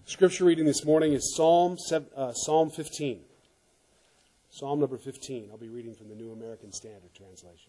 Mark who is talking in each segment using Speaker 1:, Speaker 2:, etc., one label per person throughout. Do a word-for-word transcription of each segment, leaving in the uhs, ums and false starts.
Speaker 1: Scripture reading this morning is Psalm uh, Psalm fifteen. Psalm number fifteen. I'll be reading from the New American Standard Translation.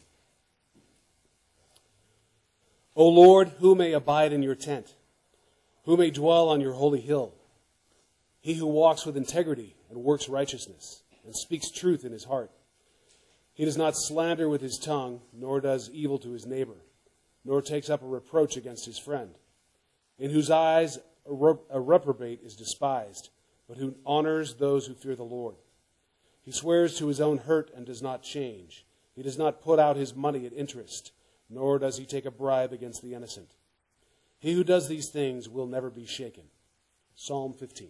Speaker 1: O Lord, who may abide in your tent? Who may dwell on your holy hill? He who walks with integrity and works righteousness and speaks truth in his heart. He does not slander with his tongue, nor does evil to his neighbor, nor takes up a reproach against his friend, in whose eyes a, rep- a reprobate is despised, but who honors those who fear the Lord. He swears to his own hurt and does not change. He does not put out his money at interest, nor does he take a bribe against the innocent. He who does these things will never be shaken. Psalm fifteen.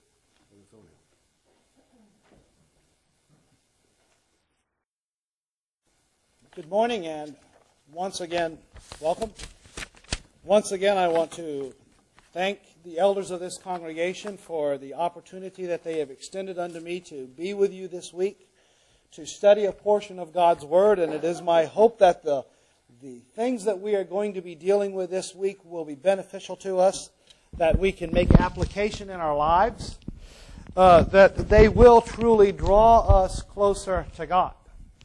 Speaker 2: Good morning, and once again, welcome. Once again, I want to thank the elders of this congregation for the opportunity that they have extended unto me to be with you this week, to study a portion of God's Word, and it is my hope that the, the things that we are going to be dealing with this week will be beneficial to us, that we can make application in our lives, uh, that they will truly draw us closer to God.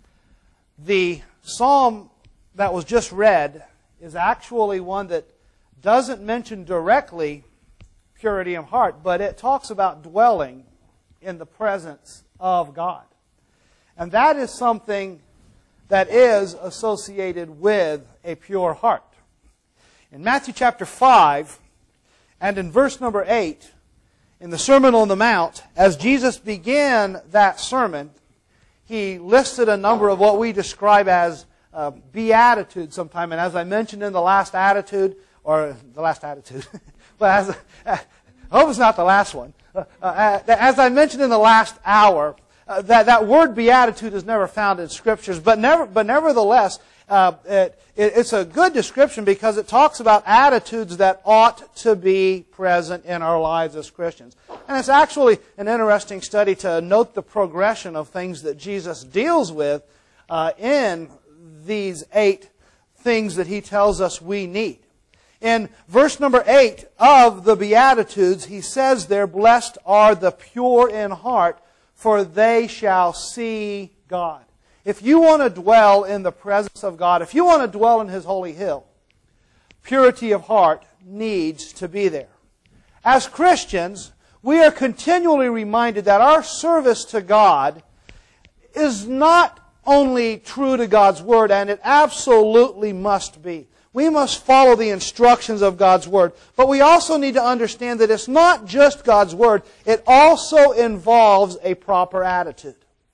Speaker 2: The psalm that was just read is actually one that doesn't mention directly purity of heart, but it talks about dwelling in the presence of God. And that is something that is associated with a pure heart. In Matthew chapter five, and in verse number eight, in the Sermon on the Mount, as Jesus began that sermon, he listed a number of what we describe as uh, beatitudes sometime. And as I mentioned in the last attitude, or the last attitude, but as, uh, I hope it's not the last one. Uh, uh, as I mentioned in the last hour, uh, that, that word beatitude is never found in Scriptures. But, never, but nevertheless, uh, it, it, it's a good description because it talks about attitudes that ought to be present in our lives as Christians. And it's actually an interesting study to note the progression of things that Jesus deals with uh, in these eight things that He tells us we need. In verse number eight of the Beatitudes, He says there, "Blessed are the pure in heart, for they shall see God." If you want to dwell in the presence of God, if you want to dwell in His holy hill, purity of heart needs to be there. As Christians, we are continually reminded that our service to God is not only true to God's Word, and it absolutely must be. We must follow the instructions of God's Word. But we also need to understand that it's not just God's Word, it also involves a proper attitude.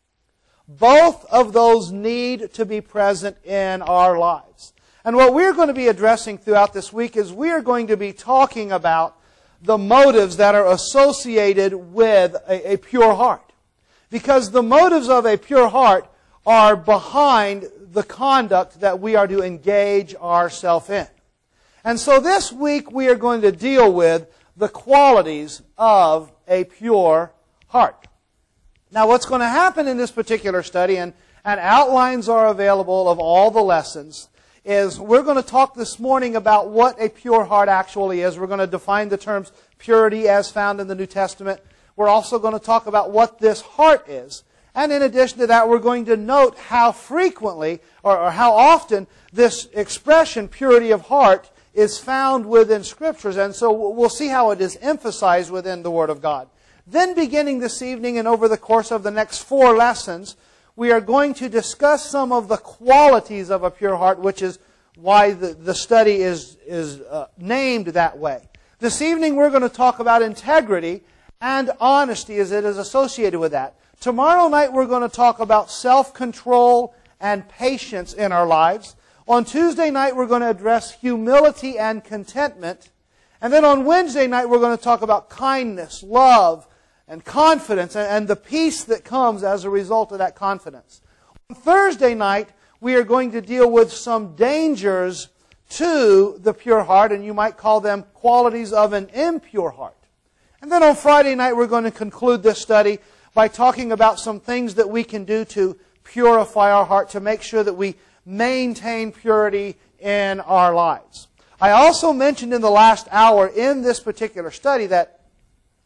Speaker 2: Both of those need to be present in our lives. And what we're going to be addressing throughout this week is we are going to be talking about the motives that are associated with a, a pure heart. Because the motives of a pure heart are behind the conduct that we are to engage ourselves in. And so this week we are going to deal with the qualities of a pure heart. Now what's going to happen in this particular study, and, and outlines are available of all the lessons, is we're going to talk this morning about what a pure heart actually is. We're going to define the terms purity as found in the New Testament. We're also going to talk about what this heart is. And in addition to that, we're going to note how frequently or, or how often this expression, purity of heart, is found within Scriptures. And so we'll see how it is emphasized within the Word of God. Then beginning this evening and over the course of the next four lessons, we are going to discuss some of the qualities of a pure heart, which is why the, the study is, is uh, named that way. This evening we're going to talk about integrity and honesty as it is associated with that. Tomorrow night we're going to talk about self-control and patience in our lives. On Tuesday night we're going to address humility and contentment. And then on Wednesday night we're going to talk about kindness, love, and confidence, and the peace that comes as a result of that confidence. On Thursday night, we are going to deal with some dangers to the pure heart, and you might call them qualities of an impure heart. And then on Friday night, we're going to conclude this study by talking about some things that we can do to purify our heart, to make sure that we maintain purity in our lives. I also mentioned in the last hour in this particular study that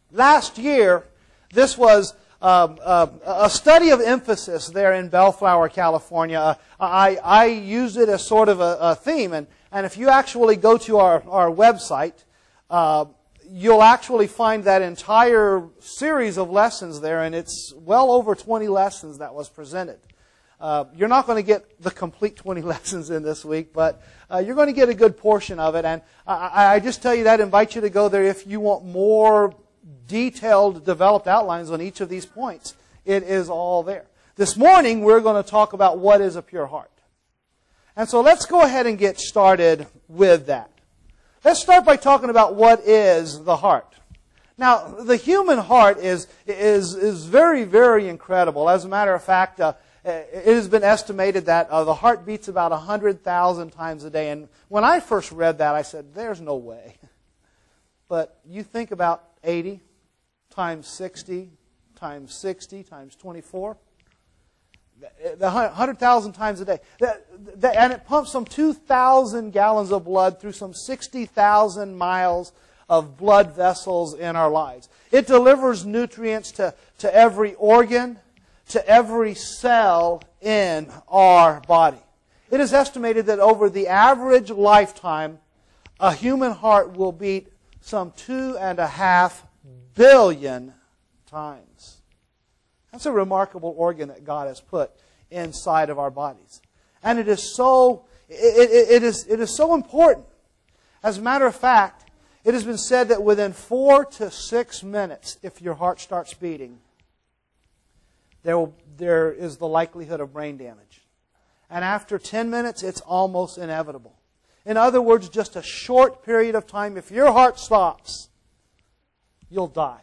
Speaker 2: Last year, this was um, uh, a study of emphasis there in Bellflower, California. Uh, I, I used it as sort of a, a theme, and, and if you actually go to our, our website, uh, you'll actually find that entire series of lessons there, and it's well over twenty lessons that was presented. Uh, you're not going to get the complete twenty lessons in this week, but uh, you're going to get a good portion of it. And I, I just tell you that, invite you to go there if you want more detailed, developed outlines on each of these points. It is all there. This morning, we're going to talk about what is a pure heart. And so let's go ahead and get started with that. Let's start by talking about what is the heart. Now, the human heart is, is, is very, very incredible. As a matter of fact, uh, it has been estimated that uh, the heart beats about one hundred thousand times a day. And when I first read that, I said, there's no way. But you think about eighty times sixty times sixty times twenty-four. The one hundred thousand times a day. And it pumps some two thousand gallons of blood through some sixty thousand miles of blood vessels in our lives. It delivers nutrients to, to every organ, to every cell in our body. It is estimated that over the average lifetime, a human heart will beat some two and a half billion times. That's a remarkable organ that God has put inside of our bodies. And it is so, it, it, it, is, it is so important. As a matter of fact, it has been said that within four to six minutes, if your heart starts beating, there, will, there is the likelihood of brain damage. And after ten minutes, it's almost inevitable. In other words, just a short period of time, if your heart stops, you'll die.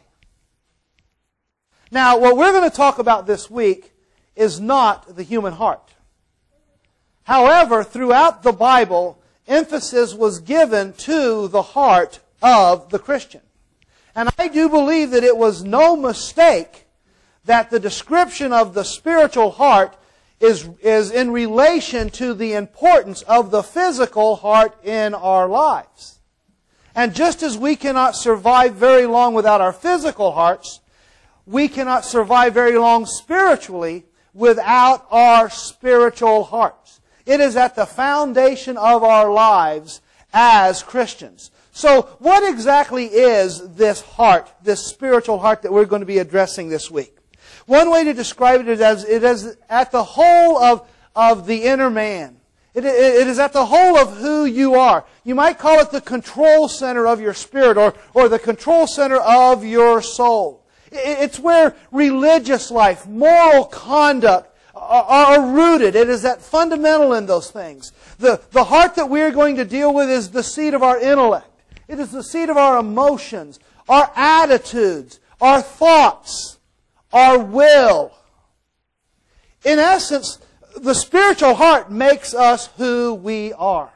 Speaker 2: Now, what we're going to talk about this week is not the human heart. However, throughout the Bible, emphasis was given to the heart of the Christian. And I do believe that it was no mistake that the description of the spiritual heart is, is in relation to the importance of the physical heart in our lives. And just as we cannot survive very long without our physical hearts, we cannot survive very long spiritually without our spiritual hearts. It is at the foundation of our lives as Christians. So what exactly is this heart, this spiritual heart that we're going to be addressing this week? One way to describe it is as it is at the whole of, of the inner man. It, it, it is at the whole of who you are. You might call it the control center of your spirit or, or the control center of your soul. It, it's where religious life, moral conduct are, are rooted. It is that fundamental in those things. The, the heart that we're going to deal with is the seat of our intellect. It is the seat of our emotions, our attitudes, our thoughts, our will. In essence, the spiritual heart makes us who we are.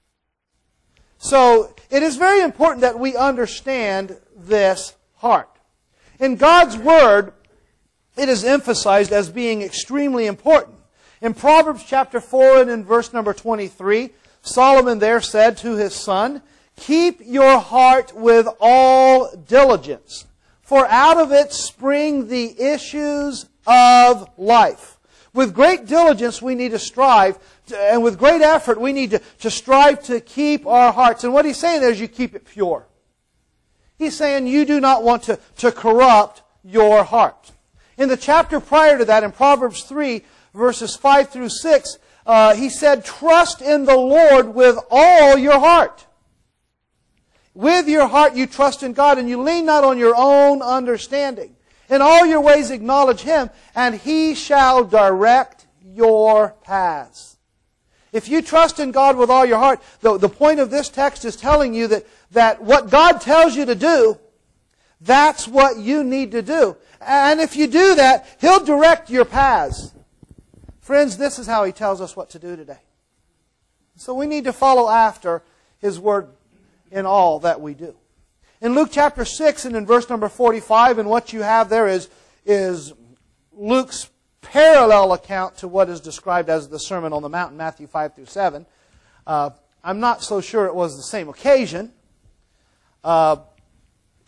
Speaker 2: So, it is very important that we understand this heart. In God's Word, it is emphasized as being extremely important. In Proverbs chapter four and in verse number twenty-three, Solomon there said to his son, "Keep your heart with all diligence, for out of it spring the issues of life." With great diligence we need to strive, to, and with great effort we need to, to strive to keep our hearts. And what he's saying there is you keep it pure. He's saying you do not want to, to corrupt your heart. In the chapter prior to that, in Proverbs three, verses five through six, uh, he said, "Trust in the Lord with all your heart." With your heart you trust in God, and you lean not on your own understanding. In all your ways acknowledge Him, and He shall direct your paths. If you trust in God with all your heart, the, the point of this text is telling you that, that what God tells you to do, that's what you need to do. And if you do that, He'll direct your paths. Friends, this is how He tells us what to do today. So we need to follow after His Word in all that we do. In Luke chapter six and in verse number forty-five, and what you have there is, is Luke's parallel account to what is described as the Sermon on the Mount in Matthew five through seven. Uh, I'm not so sure it was the same occasion. Uh,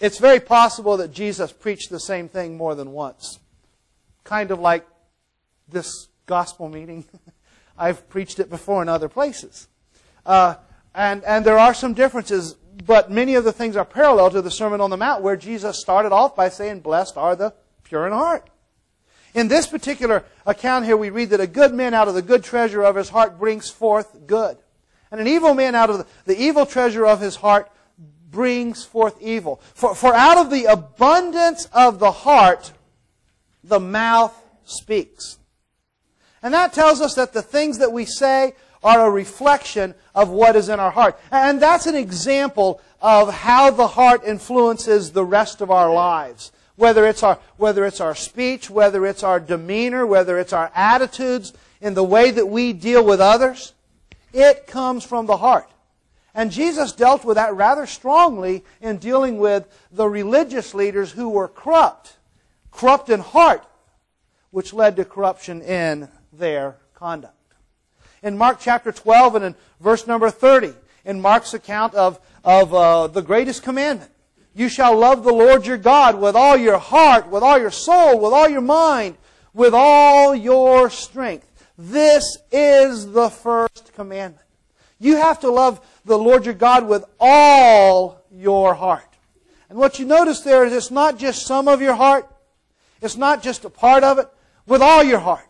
Speaker 2: it's very possible that Jesus preached the same thing more than once. Kind of like this gospel meeting. I've preached it before in other places. Uh, and, and there are some differences, but many of the things are parallel to the Sermon on the Mount, where Jesus started off by saying, "Blessed are the pure in heart." In this particular account here, we read that a good man out of the good treasure of his heart brings forth good. And an evil man out of the, the evil treasure of his heart brings forth evil. For, for out of the abundance of the heart, the mouth speaks. And that tells us that the things that we say are a reflection of what is in our heart. And that's an example of how the heart influences the rest of our lives. Whether it's our, whether it's our speech, whether it's our demeanor, whether it's our attitudes, in the way that we deal with others, it comes from the heart. And Jesus dealt with that rather strongly in dealing with the religious leaders who were corrupt. Corrupt in heart, which led to corruption in their conduct. In Mark chapter twelve and in verse number thirty, in Mark's account of, of uh, the greatest commandment, "You shall love the Lord your God with all your heart, with all your soul, with all your mind, with all your strength." This is the first commandment. You have to love the Lord your God with all your heart. And what you notice there is it's not just some of your heart. It's not just a part of it. With all your heart.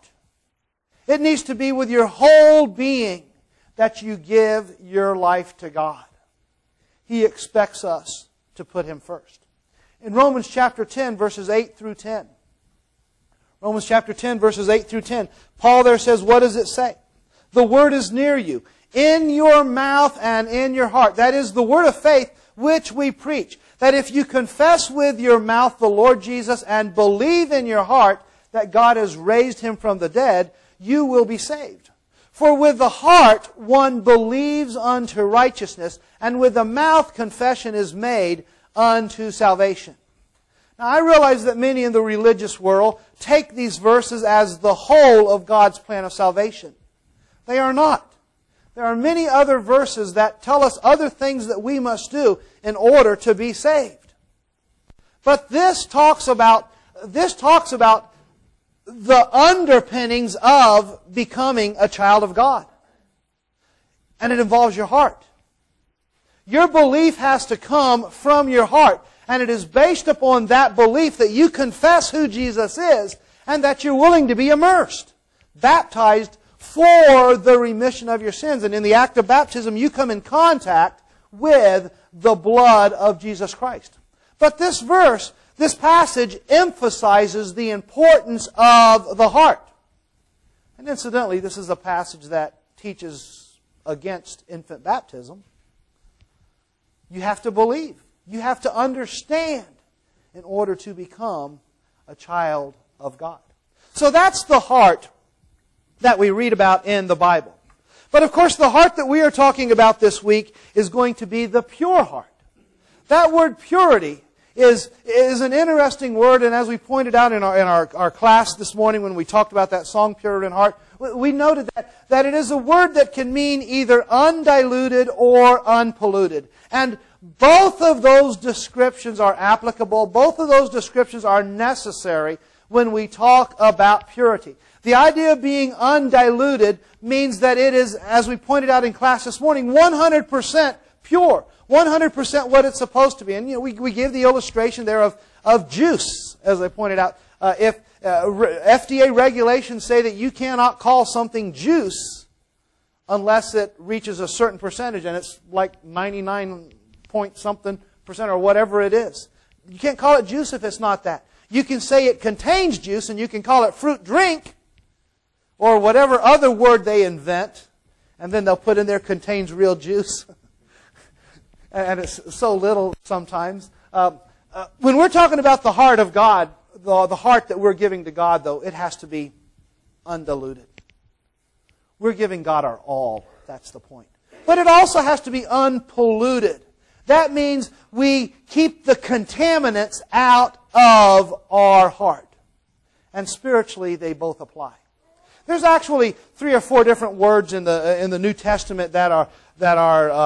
Speaker 2: It needs to be with your whole being that you give your life to God. He expects us to put Him first. In Romans chapter ten, verses eight through ten. Romans chapter ten, verses eight through ten. Paul there says, what does it say? "The word is near you, in your mouth and in your heart." That is the word of faith which we preach. That if you confess with your mouth the Lord Jesus and believe in your heart that God has raised Him from the dead, you will be saved. For with the heart one believes unto righteousness, and with the mouth confession is made unto salvation. Now I realize that many in the religious world take these verses as the whole of God's plan of salvation. They are not. There are many other verses that tell us other things that we must do in order to be saved. But this talks about, this talks about the underpinnings of becoming a child of God. And it involves your heart. Your belief has to come from your heart. And it is based upon that belief that you confess who Jesus is and that you're willing to be immersed, baptized for the remission of your sins. And in the act of baptism, you come in contact with the blood of Jesus Christ. But this verse, this passage emphasizes the importance of the heart. And incidentally, this is a passage that teaches against infant baptism. You have to believe. You have to understand in order to become a child of God. So that's the heart that we read about in the Bible. But of course, the heart that we are talking about this week is going to be the pure heart. That word purity is, is an interesting word, and as we pointed out in our, in our, our class this morning when we talked about that song, Pure in Heart, we noted that, that it is a word that can mean either undiluted or unpolluted. And both of those descriptions are applicable. Both of those descriptions are necessary when we talk about purity. The idea of being undiluted means that it is, as we pointed out in class this morning, one hundred percent pure. one hundred percent what it's supposed to be. And you know, we, we give the illustration there of, of juice, as I pointed out. Uh, if uh, F D A regulations say that you cannot call something juice unless it reaches a certain percentage, and it's like ninety-nine point something percent or whatever it is. You can't call it juice if it's not that. You can say it contains juice, and you can call it fruit drink, or whatever other word they invent, and then they'll put in there contains real juice. And it's so little sometimes. Uh, uh, when we're talking about the heart of God, the, the heart that we're giving to God, though, it has to be undiluted. We're giving God our all. That's the point. But it also has to be unpolluted. That means we keep the contaminants out of our heart. And spiritually, they both apply. There's actually three or four different words in the in the New Testament that are that are uh,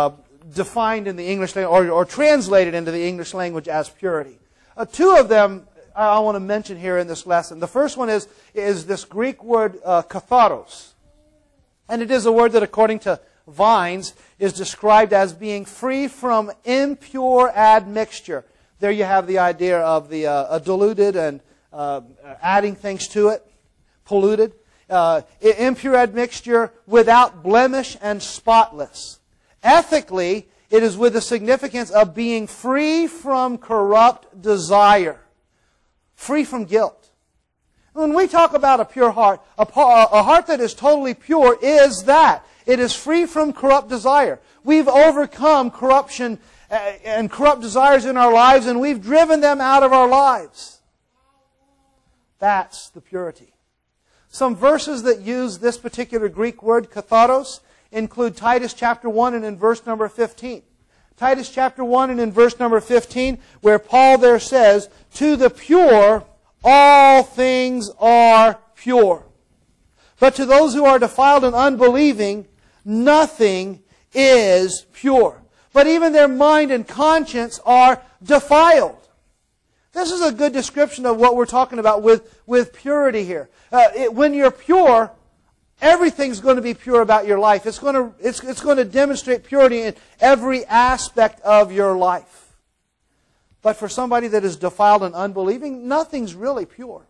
Speaker 2: defined in the English language, or, or translated into the English language as purity. Uh, two of them I, I want to mention here in this lesson. The first one is, is this Greek word uh, katharos. And it is a word that, according to Vines, is described as being free from impure admixture. There you have the idea of the uh, diluted and uh, adding things to it, polluted. Uh, impure admixture, without blemish and spotless. Ethically, it is with the significance of being free from corrupt desire, free from guilt. When we talk about a pure heart, a, a heart that is totally pure is that. It is free from corrupt desire. We've overcome corruption and corrupt desires in our lives, and we've driven them out of our lives. That's the purity. Some verses that use this particular Greek word, katharos, include Titus chapter one and in verse number fifteen. Titus chapter one and in verse number fifteen, where Paul there says, "To the pure, all things are pure. But to those who are defiled and unbelieving, nothing is pure. But even their mind and conscience are defiled." This is a good description of what we're talking about with, with purity here. Uh, it, when you're pure, everything's going to be pure about your life. It's going to, it's, it's going to demonstrate purity in every aspect of your life. But for somebody that is defiled and unbelieving, nothing's really pure.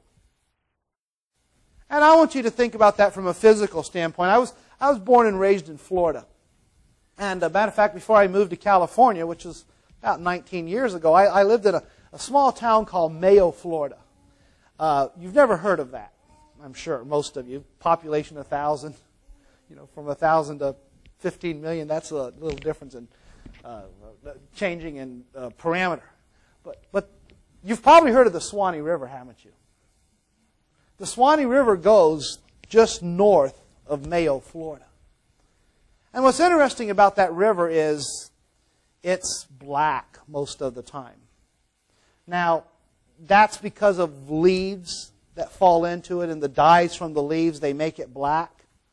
Speaker 2: And I want you to think about that from a physical standpoint. I was, I was born and raised in Florida. And a matter of fact, before I moved to California, which was about nineteen years ago, I, I lived in a, a small town called Mayo, Florida. Uh, you've never heard of that, I'm sure, most of you. Population one thousand. You know, from one thousand to fifteen million, that's a little difference in uh, changing in uh, parameter. But, but you've probably heard of the Suwannee River, haven't you? The Suwannee River goes just north of Mayo, Florida. And what's interesting about that river is it's black most of the time. Now, that's because of leaves that fall into it, and the dyes from the leaves, they make it black.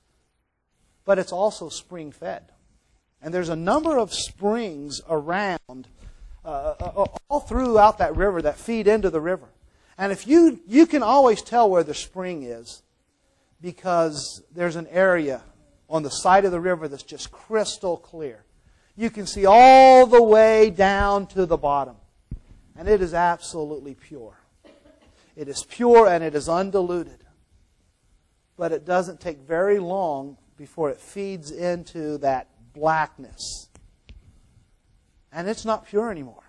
Speaker 2: But it's also spring-fed. And there's a number of springs around, uh, all throughout that river that feed into the river. And if you, you can always tell where the spring is because there's an area on the side of the river that's just crystal clear. You can see all the way down to the bottom. And it is absolutely pure. It is pure and it is undiluted. But it doesn't take very long before it feeds into that blackness. And it's not pure anymore.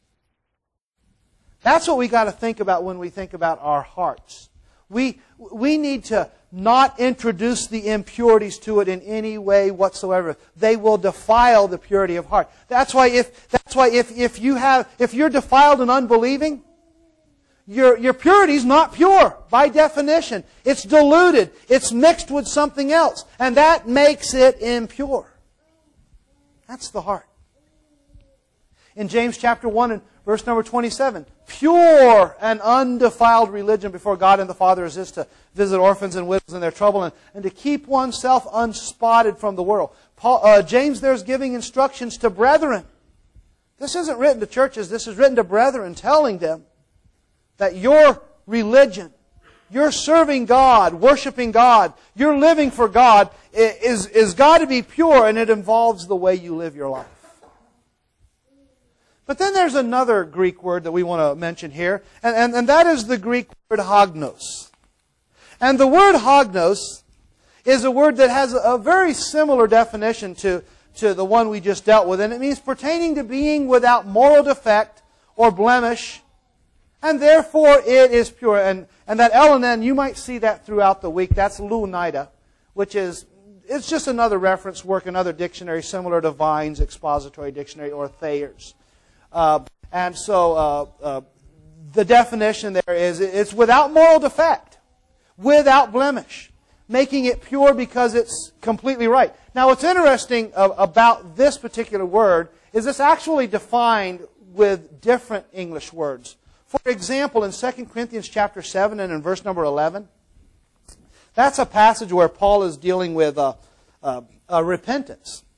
Speaker 2: That's what we got to think about when we think about our hearts. We, we need to not introduce the impurities to it in any way whatsoever. They will defile the purity of heart. That's why if that's why if, if you have if you're defiled and unbelieving, your your purity is not pure by definition. It's diluted. It's mixed with something else, and that makes it impure. That's the heart. In James chapter one and verse number twenty-seven, pure and undefiled religion before God and the Father is this, to visit orphans and widows in their trouble, and, and to keep oneself unspotted from the world. Paul, uh, James there's giving instructions to brethren. This isn't written to churches. This is written to brethren, telling them that your religion, you're serving God, worshiping God, you're living for God, is, is got to be pure, and it involves the way you live your life. But then there's another Greek word that we want to mention here, and, and, and that is the Greek word hagnos. And the word hagnos is a word that has a very similar definition to, to the one we just dealt with, and it means pertaining to being without moral defect or blemish, and therefore it is pure. And, and that L and N, you might see that throughout the week. That's Lounaida, which is it's just another reference work, another dictionary similar to Vine's Expository Dictionary or Thayer's. Uh, and so uh, uh, the definition there is it's without moral defect, without blemish, making it pure because it's completely right. Now what's interesting uh, about this particular word is it's actually defined with different English words. For example, in Second Corinthians chapter seven and in verse number eleven, that's a passage where Paul is dealing with uh, uh, uh, repentance.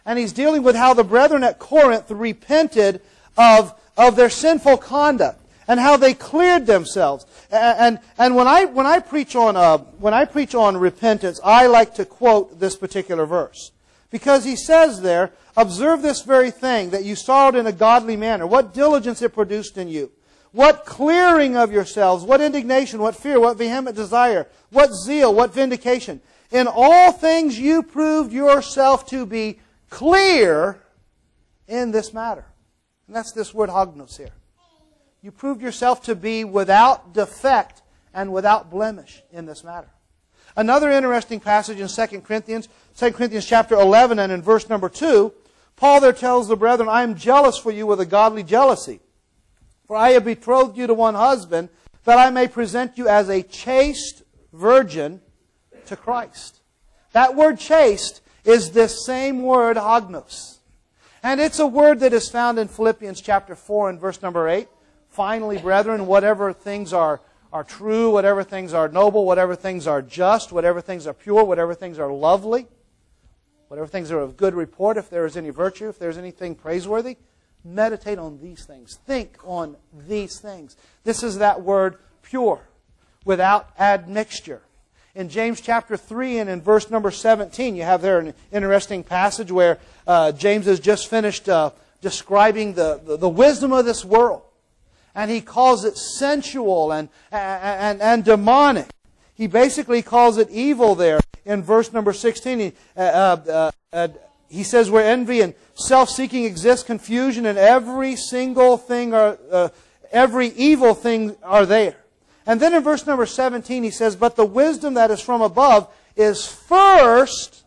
Speaker 2: And he's dealing with how the brethren at Corinth repented of, of their sinful conduct and how they cleared themselves. And, and when I, when I preach on, uh, when I preach on repentance, I like to quote this particular verse. Because he says there, observe this very thing, that you sorrowed in a godly manner. What diligence it produced in you. What clearing of yourselves, what indignation, what fear, what vehement desire, what zeal, what vindication. In all things you proved yourself to be clear in this matter. And that's this word hognos here. You proved yourself to be without defect and without blemish in this matter. Another interesting passage in Second Corinthians, Second Corinthians chapter eleven and in verse number two, Paul there tells the brethren, I am jealous for you with a godly jealousy. For I have betrothed you to one husband, that I may present you as a chaste virgin to Christ. That word chaste is this same word hognos. And it's a word that is found in Philippians chapter four and verse number eight. Finally, brethren, whatever things are, are true, whatever things are noble, whatever things are just, whatever things are pure, whatever things are lovely, whatever things are of good report, if there is any virtue, if there is anything praiseworthy, meditate on these things. Think on these things. This is that word pure, without admixture. In James chapter three and in verse number seventeen, you have there an interesting passage where uh, James has just finished uh, describing the, the, the wisdom of this world. And he calls it sensual and, and, and demonic. He basically calls it evil there in verse number sixteen. He, uh, uh, uh, he says where envy and self-seeking exist, confusion and every single thing, are, uh, every evil thing are there. And then in verse number seventeen he says, but the wisdom that is from above is first,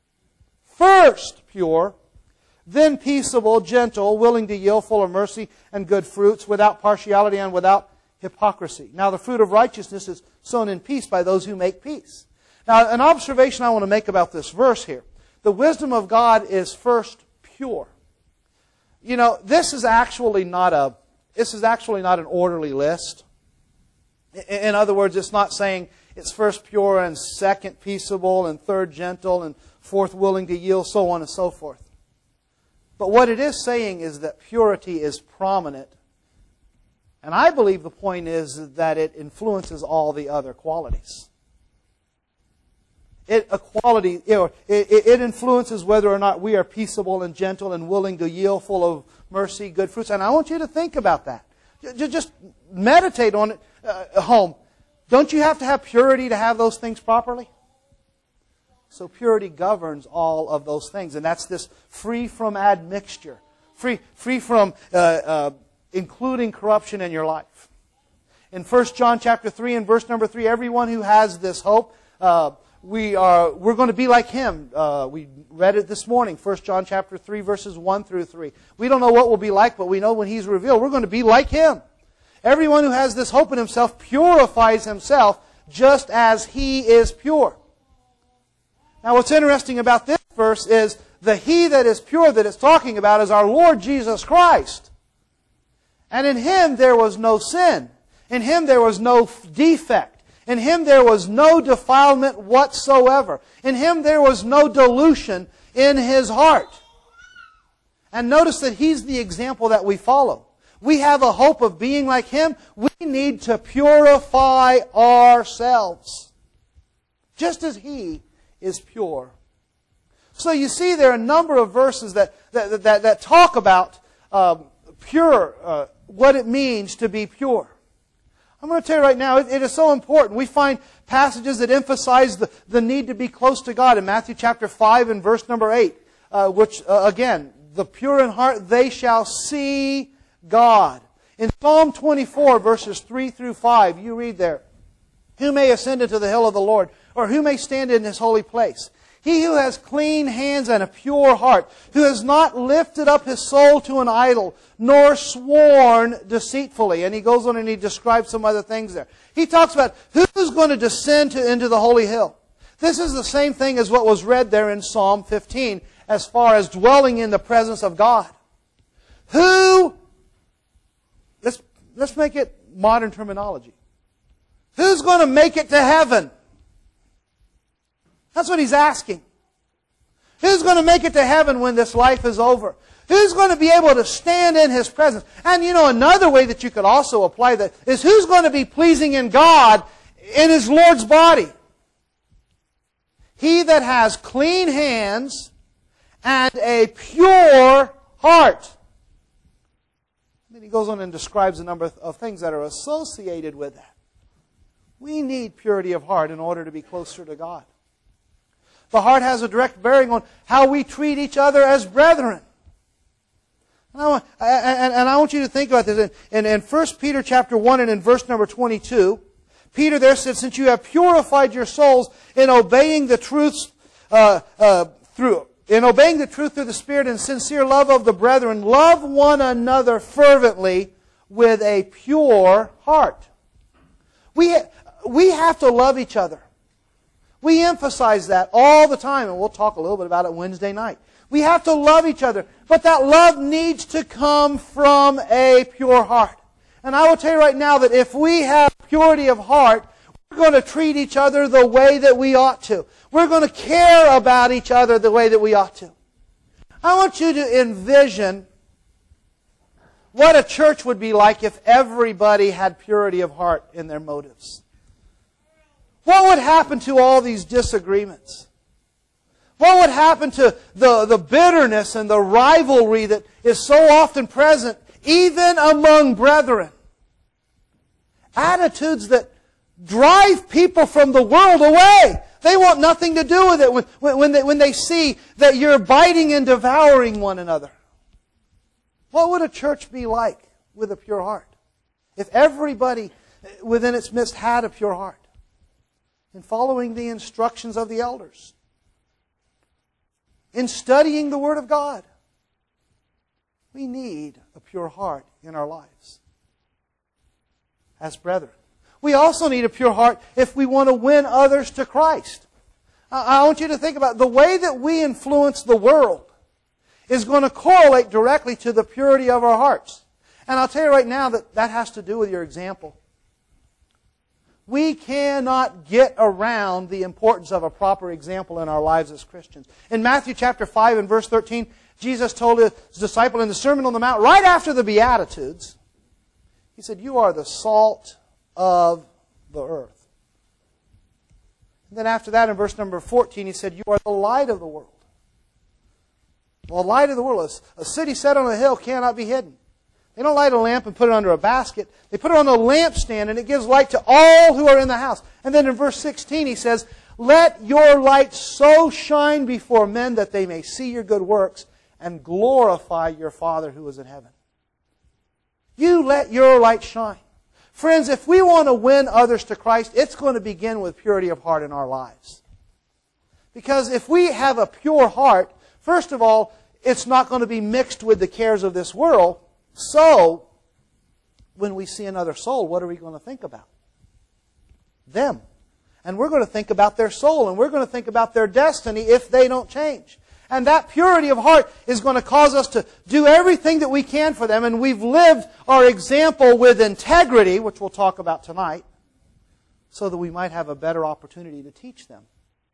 Speaker 2: first pure, then peaceable, gentle, willing to yield, full of mercy and good fruits, without partiality and without hypocrisy. Now the fruit of righteousness is sown in peace by those who make peace. Now an observation I want to make about this verse here. The wisdom of God is first pure. You know, this is actually not a, this is actually not an orderly list. In other words, it's not saying it's first pure and second peaceable and third gentle and fourth willing to yield, so on and so forth. But what it is saying is that purity is prominent. And I believe the point is that it influences all the other qualities. It, a quality, you know, it, it influences whether or not we are peaceable and gentle and willing to yield, full of mercy, good fruits. And I want you to think about that. Just meditate on it uh, at home. Don't you have to have purity to have those things properly? So purity governs all of those things. And that's this free from admixture. Free, free from uh, uh, including corruption in your life. In First John chapter three and verse number three, everyone who has this hope, uh, we are, we're going to be like Him. Uh, we read it this morning, First John chapter three, verses one through three. We don't know what we'll be like, but we know when He's revealed, we're going to be like Him. Everyone who has this hope in himself purifies himself just as He is pure. Now what's interesting about this verse is the He that is pure that it's talking about is our Lord Jesus Christ. And in Him there was no sin. In Him there was no defect. In Him there was no defilement whatsoever. In Him there was no dilution in His heart. And notice that He's the example that we follow. We have a hope of being like Him. We need to purify ourselves. Just as He is pure. So you see there are a number of verses that, that, that, that talk about um, pure, uh, what it means to be pure. I'm going to tell you right now, it, it is so important. We find passages that emphasize the, the need to be close to God. In Matthew chapter five and verse number eight, uh, which, uh, again, the pure in heart, they shall see God. In Psalm twenty-four, verses three through five, you read there, who may ascend into the hill of the Lord, or who may stand in His holy place? He who has clean hands and a pure heart, who has not lifted up his soul to an idol, nor sworn deceitfully. And he goes on and he describes some other things there. He talks about who's going to descend to, into the holy hill. This is the same thing as what was read there in Psalm fifteen, as far as dwelling in the presence of God. Who, let's, let's make it modern terminology. Who's going to make it to heaven? That's what he's asking. Who's going to make it to heaven when this life is over? Who's going to be able to stand in His presence? And you know, another way that you could also apply that is who's going to be pleasing in God in His Lord's body? He that has clean hands and a pure heart. Then he goes on and describes a number of things that are associated with that. We need purity of heart in order to be closer to God. The heart has a direct bearing on how we treat each other as brethren. And I want, and, and I want you to think about this. In, in First Peter chapter one and in verse number twenty-two, Peter there said, since you have purified your souls in obeying the truths uh, uh, through in obeying the truth through the Spirit and sincere love of the brethren, love one another fervently with a pure heart. We ha- we have to love each other. We emphasize that all the time, and we'll talk a little bit about it Wednesday night. We have to love each other, but that love needs to come from a pure heart. And I will tell you right now that if we have purity of heart, we're going to treat each other the way that we ought to. We're going to care about each other the way that we ought to. I want you to envision what a church would be like if everybody had purity of heart in their motives. What would happen to all these disagreements? What would happen to the, the bitterness and the rivalry that is so often present, even among brethren? Attitudes that drive people from the world away. They want nothing to do with it when, when, they, when they see that you're biting and devouring one another. What would a church be like with a pure heart? If everybody within its midst had a pure heart in following the instructions of the elders, in studying the Word of God. We need a pure heart in our lives as brethren. We also need a pure heart if we want to win others to Christ. I want you to think about the way that we influence the world is going to correlate directly to the purity of our hearts. And I'll tell you right now that that has to do with your example. We cannot get around the importance of a proper example in our lives as Christians. In Matthew chapter five and verse thirteen, Jesus told His disciple in the Sermon on the Mount, right after the Beatitudes, He said, you are the salt of the earth. And then after that, in verse number fourteen, He said, you are the light of the world. Well, the light of the world, a city set on a hill cannot be hidden. They don't light a lamp and put it under a basket. They put it on a lampstand and it gives light to all who are in the house. And then in verse sixteen He says, let your light so shine before men that they may see your good works and glorify your Father who is in heaven. You let your light shine. Friends, if we want to win others to Christ, it's going to begin with purity of heart in our lives. Because if we have a pure heart, first of all, it's not going to be mixed with the cares of this world. So, when we see another soul, what are we going to think about? Them. And we're going to think about their soul, and we're going to think about their destiny if they don't change. And that purity of heart is going to cause us to do everything that we can for them, and we've lived our example with integrity, which we'll talk about tonight, so that we might have a better opportunity to teach them.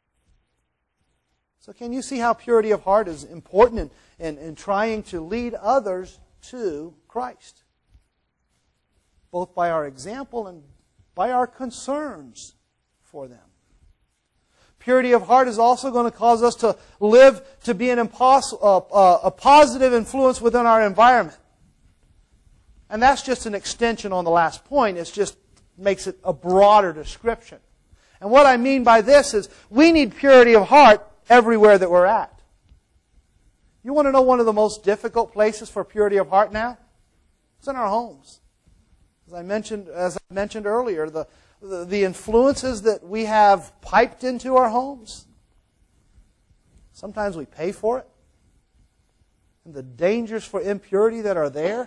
Speaker 2: So can you see how purity of heart is important in, in, in trying to lead others to Christ, both by our example and by our concerns for them. Purity of heart is also going to cause us to live to be an impos- uh, uh, a positive influence within our environment. And that's just an extension on the last point. It just makes it a broader description. And what I mean by this is we need purity of heart everywhere that we're at. You want to know one of the most difficult places for purity of heart now? It's in our homes. As I mentioned, as I mentioned earlier, the, the, the influences that we have piped into our homes, sometimes we pay for it. And the dangers for impurity that are there.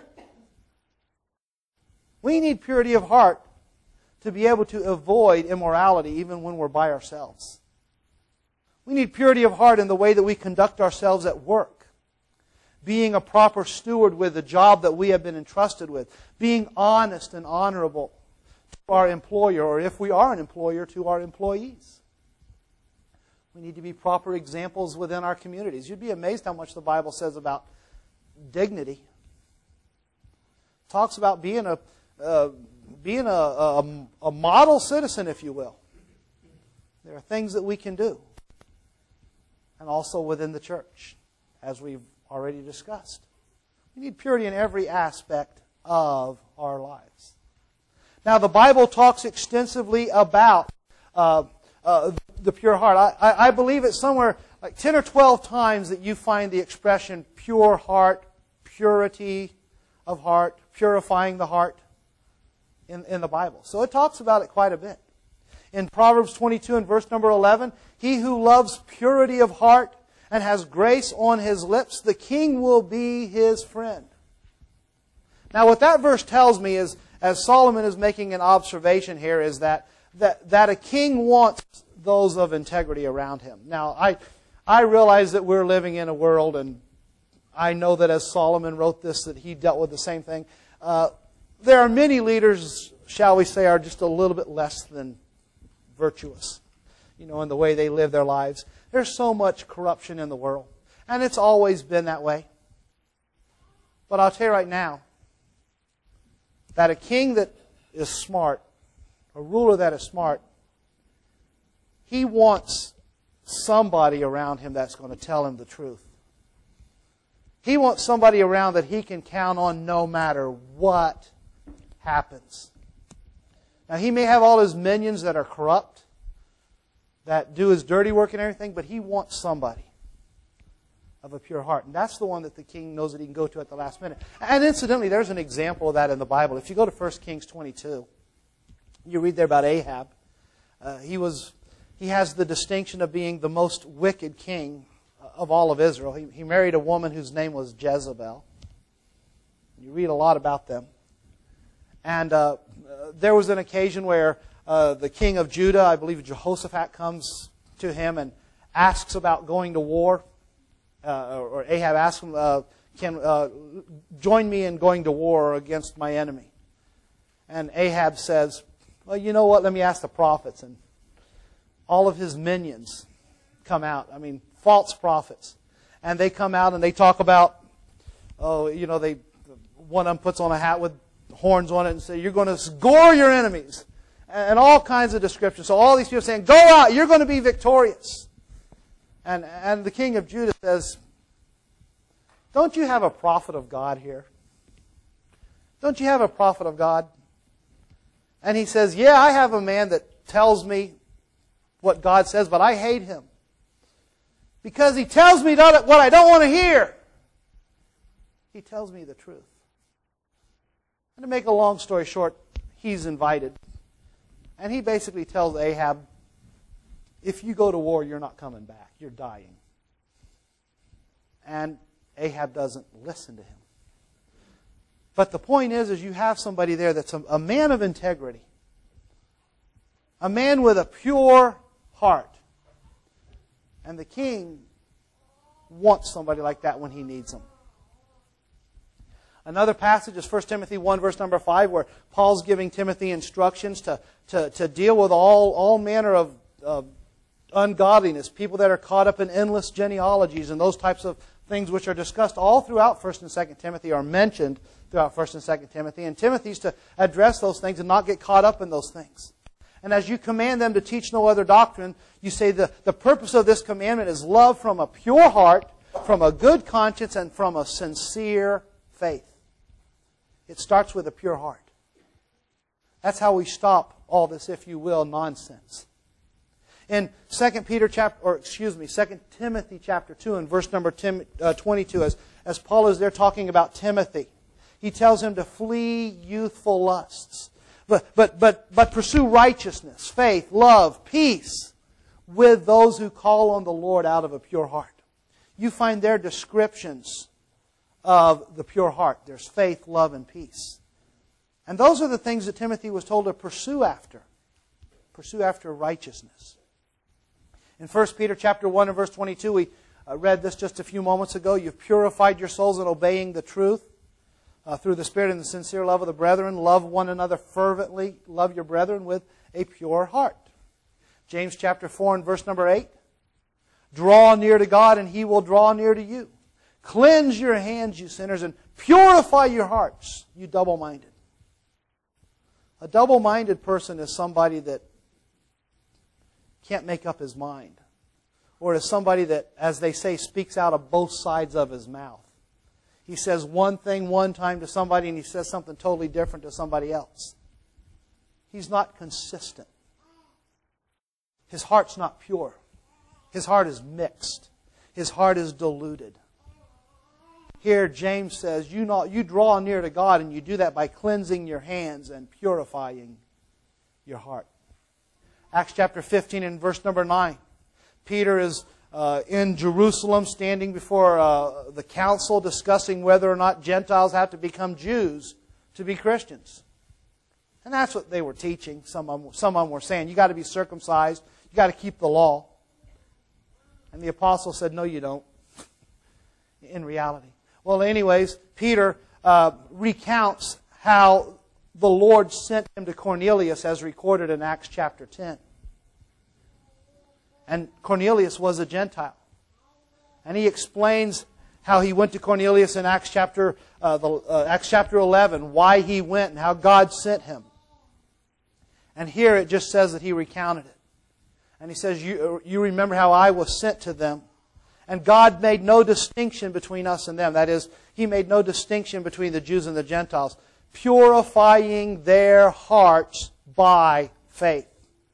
Speaker 2: We need purity of heart to be able to avoid immorality even when we're by ourselves. We need purity of heart in the way that we conduct ourselves at work. Being a proper steward with the job that we have been entrusted with. Being honest and honorable to our employer, or if we are an employer, to our employees. We need to be proper examples within our communities. You'd be amazed how much the Bible says about dignity. It talks about being a uh, being a, a, a model citizen, if you will. There are things that we can do. And also within the church, as we've already discussed. We need purity in every aspect of our lives. Now, the Bible talks extensively about uh, uh, the pure heart. I, I, I believe it's somewhere like ten or twelve times that you find the expression pure heart, purity of heart, purifying the heart in, in the Bible. So it talks about it quite a bit. In Proverbs twenty-two and verse number eleven, he who loves purity of heart and has grace on his lips, the king will be his friend. Now what that verse tells me is, as Solomon is making an observation here, is that, that, that a king wants those of integrity around him. Now I, I realize that we're living in a world, and I know that as Solomon wrote this, that he dealt with the same thing. Uh, there are many leaders, shall we say, are just a little bit less than virtuous, you know, in the way they live their lives. There's so much corruption in the world, and it's always been that way. But I'll tell you right now, that a king that is smart, a ruler that is smart, he wants somebody around him that's going to tell him the truth. He wants somebody around that he can count on no matter what happens. Now, he may have all his minions that are corrupt, that do his dirty work and everything, but he wants somebody of a pure heart. And that's the one that the king knows that he can go to at the last minute. And incidentally, there's an example of that in the Bible. If you go to First Kings twenty-two, you read there about Ahab. Uh, he was, he has the distinction of being the most wicked king of all of Israel. He, he married a woman whose name was Jezebel. You read a lot about them. And uh, there was an occasion where uh, the king of Judah, I believe Jehoshaphat, comes to him and asks about going to war. Uh, or Ahab asks him, uh, can uh, join me in going to war against my enemy. And Ahab says, well, you know what, let me ask the prophets. And all of his minions come out. I mean, false prophets. And they come out and they talk about, oh, you know, they one of them puts on a hat with horns on it and say, you're going to gore your enemies. And all kinds of descriptions. So all these people saying, go out, you're going to be victorious. And, and the king of Judah says, don't you have a prophet of God here? Don't you have a prophet of God? And he says, yeah, I have a man that tells me what God says, but I hate him. Because he tells me what I don't want to hear. He tells me the truth. And to make a long story short, he's invited. And he basically tells Ahab, if you go to war, you're not coming back. You're dying. And Ahab doesn't listen to him. But the point is, is you have somebody there that's a, a man of integrity. A man with a pure heart. And the king wants somebody like that when he needs them. Another passage is First Timothy one, verse number five, where Paul's giving Timothy instructions to, to, to deal with all, all manner of, of ungodliness, people that are caught up in endless genealogies and those types of things which are discussed all throughout First and Second Timothy, are mentioned throughout First and Second Timothy. And Timothy's to address those things and not get caught up in those things. And as you command them to teach no other doctrine, you say the, the purpose of this commandment is love from a pure heart, from a good conscience, and from a sincere faith. It starts with a pure heart. That's how we stop all this, if you will, nonsense. In Second Peter chapter, or excuse me, Second Timothy chapter two, and verse number twenty-two, as, as Paul is there talking about Timothy, he tells him to flee youthful lusts. But, but, but, but pursue righteousness, faith, love, peace with those who call on the Lord out of a pure heart. You find their descriptions of the pure heart. There's faith, love, and peace. And those are the things that Timothy was told to pursue after. Pursue after righteousness. In First Peter chapter one and verse twenty-two, we read this just a few moments ago. You've purified your souls in obeying the truth. Uh, through the Spirit and the sincere love of the brethren, love one another fervently. Love your brethren with a pure heart. James chapter four and verse number eight. Draw near to God, and He will draw near to you. Cleanse your hands, you sinners, and purify your hearts, you double-minded. A double-minded person is somebody that can't make up his mind. Or is somebody that, as they say, speaks out of both sides of his mouth. He says one thing one time to somebody and he says something totally different to somebody else. He's not consistent. His heart's not pure. His heart is mixed. His heart is diluted. Here James says, you, know, you draw near to God, and you do that by cleansing your hands and purifying your heart. Acts chapter fifteen and verse number nine. Peter is uh, in Jerusalem standing before uh, the council discussing whether or not Gentiles have to become Jews to be Christians. And that's what they were teaching. Some of them, some of them were saying, you got to be circumcised. You got to keep the law. And the apostle said, no, you don't. In reality. Well, anyways, Peter uh, recounts how the Lord sent him to Cornelius as recorded in Acts chapter ten. And Cornelius was a Gentile. And he explains how he went to Cornelius in Acts chapter, uh, the, uh, Acts chapter eleven, why he went and how God sent him. And here it just says that he recounted it. And he says, you, you remember how I was sent to them. And God made no distinction between us and them. That is, He made no distinction between the Jews and the Gentiles, purifying their hearts by faith.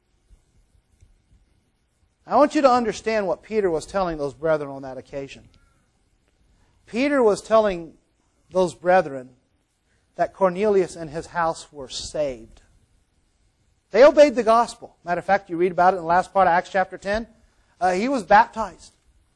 Speaker 2: I want you to understand what Peter was telling those brethren on that occasion. Peter was telling those brethren that Cornelius and his house were saved. They obeyed the gospel. Matter of fact, you read about it in the last part of Acts chapter ten. Uh, he was baptized.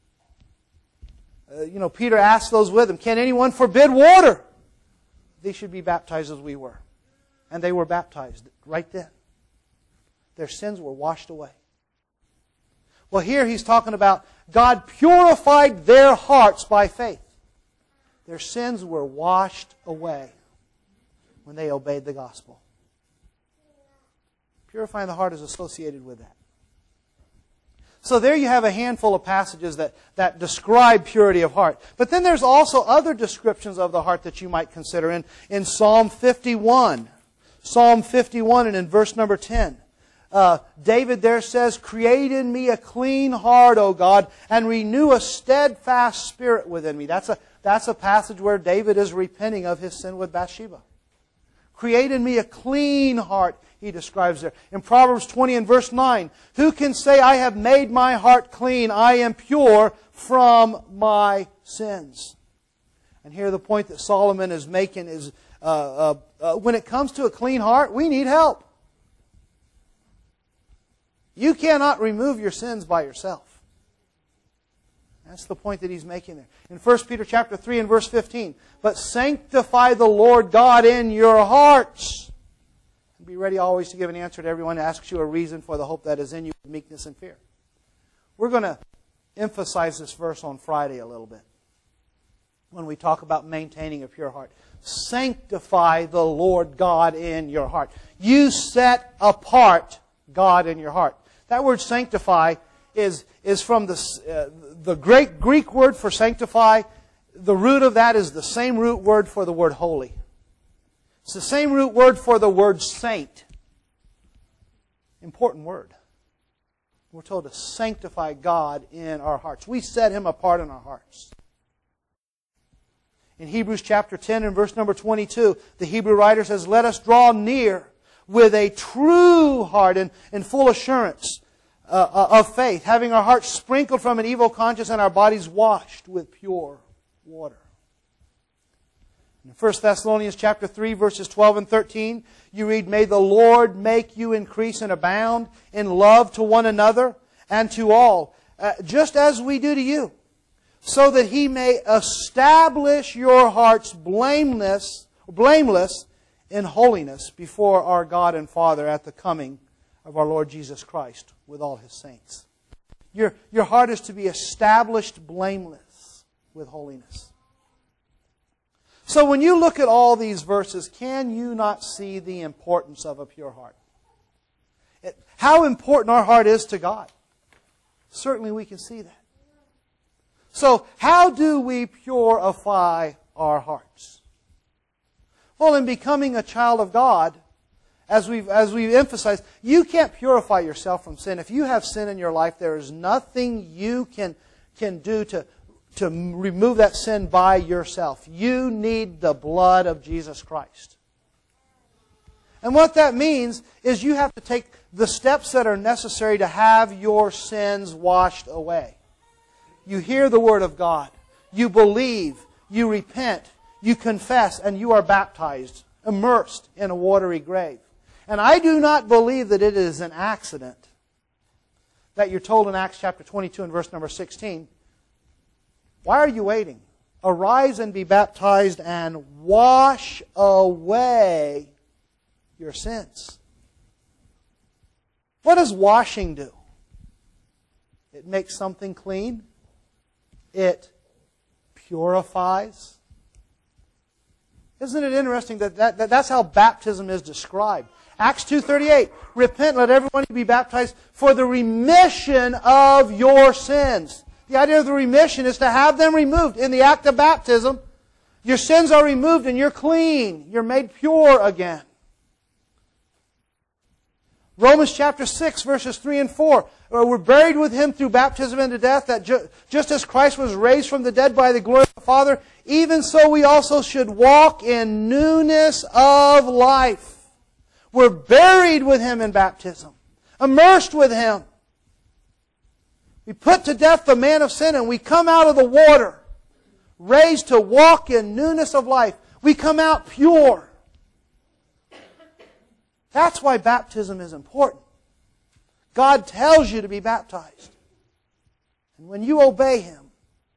Speaker 2: Uh, you know, Peter asked those with him, can anyone forbid water? They should be baptized as we were. And they were baptized right then. Their sins were washed away. Well, here he's talking about God purified their hearts by faith. Their sins were washed away when they obeyed the gospel. Purifying the heart is associated with that. So there you have a handful of passages that, that describe purity of heart. But then there's also other descriptions of the heart that you might consider. In, in Psalm fifty-one, Psalm fifty-one and in verse number ten, uh, David there says, create in me a clean heart, O God, and renew a steadfast spirit within me. That's a, that's a passage where David is repenting of his sin with Bathsheba. Create in me a clean heart, he describes there. In Proverbs twenty and verse nine, who can say, I have made my heart clean, I am pure from my sins. And here the point that Solomon is making is, uh, uh, uh, when it comes to a clean heart, we need help. You cannot remove your sins by yourself. That's the point that he's making there. In First Peter chapter three and verse fifteen, but sanctify the Lord God in your hearts. And be ready always to give an answer to everyone who asks you a reason for the hope that is in you with meekness and fear. We're going to emphasize this verse on Friday a little bit when we talk about maintaining a pure heart. Sanctify the Lord God in your heart. You set apart God in your heart. That word sanctify is, is from the, uh, the great Greek word for sanctify. The root of that is the same root word for the word holy. It's the same root word for the word saint. Important word. We're told to sanctify God in our hearts. We set Him apart in our hearts. In Hebrews chapter ten and verse number twenty-two, the Hebrew writer says, let us draw near with a true heart and, and full assurance uh, of faith, having our hearts sprinkled from an evil conscience and our bodies washed with pure water. In First Thessalonians chapter three, verses twelve and thirteen, you read, may the Lord make you increase and abound in love to one another and to all, uh, just as we do to you, so that He may establish your hearts blameless, blameless in holiness before our God and Father at the coming of our Lord Jesus Christ with all His saints. Your, your heart is to be established blameless with holiness. So when you look at all these verses, can you not see the importance of a pure heart? It, how important our heart is to God. Certainly we can see that. So how do we purify our hearts? Well, in becoming a child of God, as we've, as we've emphasized, you can't purify yourself from sin. If you have sin in your life, there is nothing you can, can do to, to remove that sin by yourself. You need the blood of Jesus Christ. And what that means is you have to take the steps that are necessary to have your sins washed away. You hear the Word of God. You believe. You repent. You confess. And you are baptized, immersed in a watery grave. And I do not believe that it is an accident that you're told in Acts chapter twenty-two and verse number sixteen, why are you waiting? Arise and be baptized and wash away your sins. What does washing do? It makes something clean. It purifies. Isn't it interesting that, that, that that's how baptism is described? Acts two thirty-eight, repent, let everyone be baptized for the remission of your sins. The idea of the remission is to have them removed. In the act of baptism, your sins are removed and you're clean. You're made pure again. Romans chapter six, verses three and four. We're buried with Him through baptism into death, that ju- just as Christ was raised from the dead by the glory of the Father, even so we also should walk in newness of life. We're buried with Him in baptism, immersed with Him. We put to death the man of sin and we come out of the water, raised to walk in newness of life. We come out pure. That's why baptism is important. God tells you to be baptized. And when you obey Him,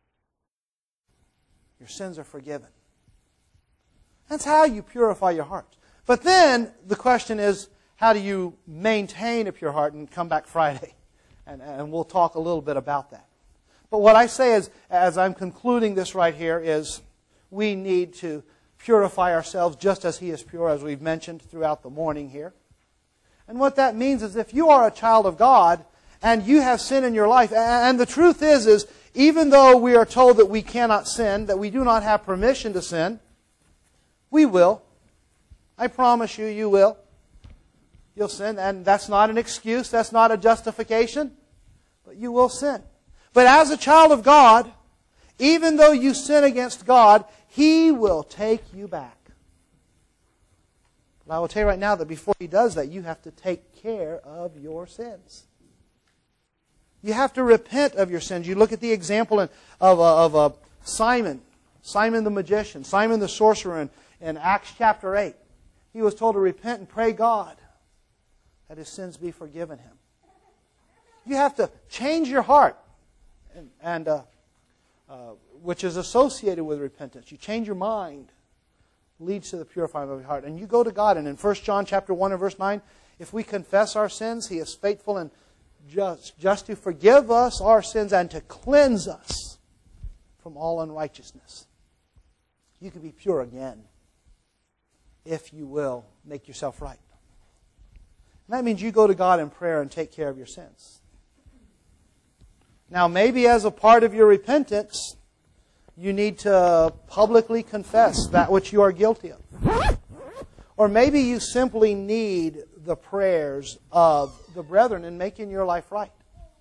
Speaker 2: your sins are forgiven. That's how you purify your heart. But then the question is, how do you maintain a pure heart? And come back Friday, and, and we'll talk a little bit about that. But what I say is, as I'm concluding this right here, is we need to purify ourselves just as He is pure, as we've mentioned throughout the morning here. And what that means is if you are a child of God and you have sin in your life, and the truth is, is even though we are told that we cannot sin, that we do not have permission to sin, we will. I promise you, you will. You'll sin, and that's not an excuse, that's not a justification, but you will sin. But as a child of God, even though you sin against God, He will take you back. But I will tell you right now that before He does that, you have to take care of your sins. You have to repent of your sins. You look at the example of, of, of Simon, Simon the magician, Simon the sorcerer in, in Acts chapter eight. He was told to repent and pray God that his sins be forgiven him. You have to change your heart, and, and uh, uh, which is associated with repentance. You change your mind, leads to the purifying of your heart. And you go to God. And in First John chapter one and verse nine, if we confess our sins, He is faithful and just, just to forgive us our sins and to cleanse us from all unrighteousness. You can be pure again if you will make yourself right. And that means you go to God in prayer and take care of your sins. Now, maybe as a part of your repentance, you need to publicly confess that which you are guilty of. Or maybe you simply need the prayers of the brethren in making your life right.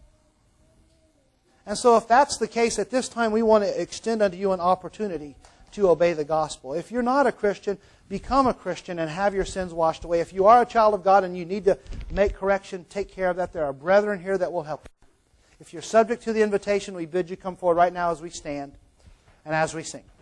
Speaker 2: And so if that's the case, at this time we want to extend unto you an opportunity to obey the gospel. If you're not a Christian, become a Christian and have your sins washed away. If you are a child of God and you need to make correction, take care of that. There are brethren here that will help you. If you're subject to the invitation, we bid you come forward right now as we stand and as we sing.